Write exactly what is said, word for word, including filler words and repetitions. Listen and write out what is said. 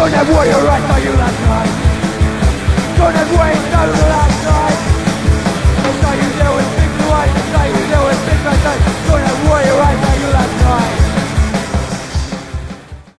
Don't have warrior right for you last night. Don't have way down the last night.